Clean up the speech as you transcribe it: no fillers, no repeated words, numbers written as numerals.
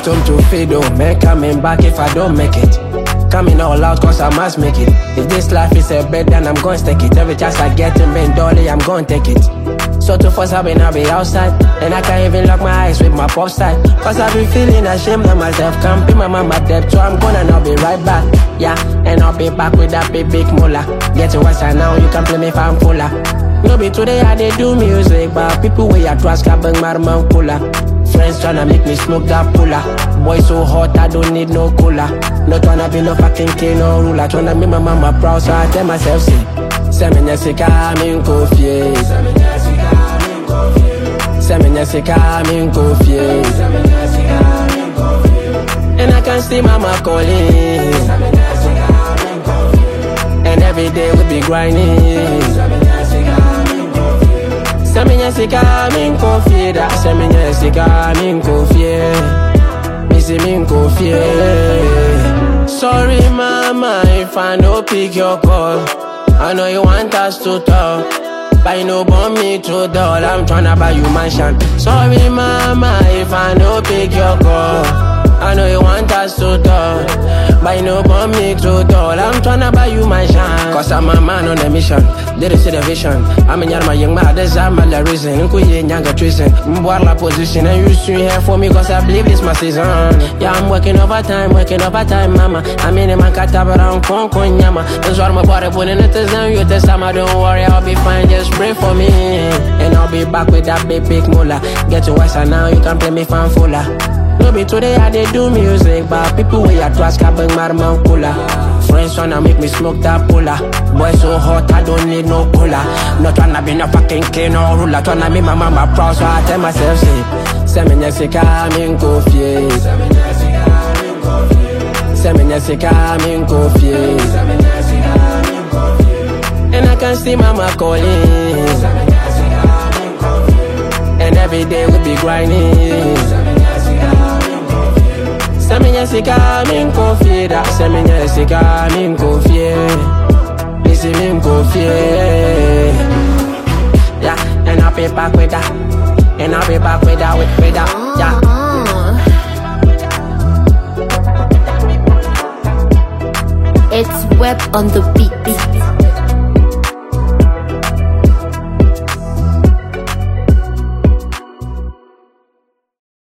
home to feed, oh man, coming back if I don't make it. Coming all out cause I must make it. If this life is a bed, then I'm gonna stake it. Every chance I get in Ben Dolly, I'm gonna take it. So to force I'll be outside, and I can't even lock my eyes with my pop side. Cause I've been feeling ashamed of myself. Can't pay my mama debt, so I'm gonna now be right back. Yeah, and I'll be back with that big mola. Get to what's now, you can play me if I'm fuller. No be today I dey do music, but people way I trust can bring my man cooler. Friends tryna make me smoke that puller. Boy so hot I don't need no cooler. Not tryna be no fucking king or ruler. Tryna make my mama proud, so I tell myself Semenya sika min kofie. Semenya sika min kofie. And I can see mama calling. And every day we be grinding. Semenya sika min kofie. Da semenya sika min kofie. Missy min kofie. Sorry mama if I no pick your call. I know you want us to talk, but you no want me to dull. I'm tryna buy you mansion. Sorry mama if I no pick your call. I know you want us to talk, but you no want me to dull. I'm tryna buy you mansion. Cause I'm a man on a mission. There is a vision. I'm in my young man, there's a mal reason. Nkuye nyanga treason. Mboar position and you should here for me cause I believe this my season. Yeah, I'm working overtime, mama. I'm in a man around Kon Yama. That's why my body putting it down. You tell Sama, don't worry, I'll be fine, just pray for me. And I'll be back with that big mola. Get to West now, you can play me fan fuller. No be today I dey do music, but people way I trust can bring my man cooler. Friends tryna make me smoke that puller. Boy so hot I don't need no cooler. Not tryna be no fucking king or ruler. Tryna make my mama proud, so I tell myself Semenya sika min kofie. Semenya sika min kofie. And I can see mama calling. And every day we be grinding. Semenya sika min kofie. Da semenya sika min kofie. Missy min kofie. Yeah, and I'll be back with that. And I'll be back with that, with that. Yeah. It's Web on the beat.